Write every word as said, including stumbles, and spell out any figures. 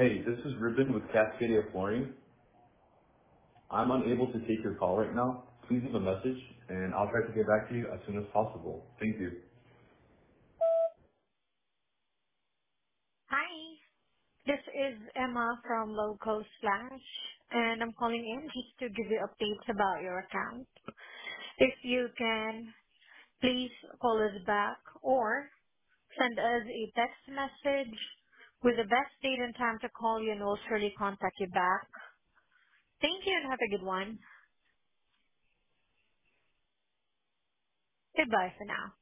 Hey, this is Ruben with Cascadia Flooring. I'm unable to take your call right now. Please leave a message, and I'll try to get back to you as soon as possible. Thank you. Hi, this is Emma from Loco Slash, and I'm calling in just to give you updates about your account. If you can, please call us back or send us a text message with the best date and time to call you, and we'll surely contact you back. Thank you and have a good one. Goodbye for now.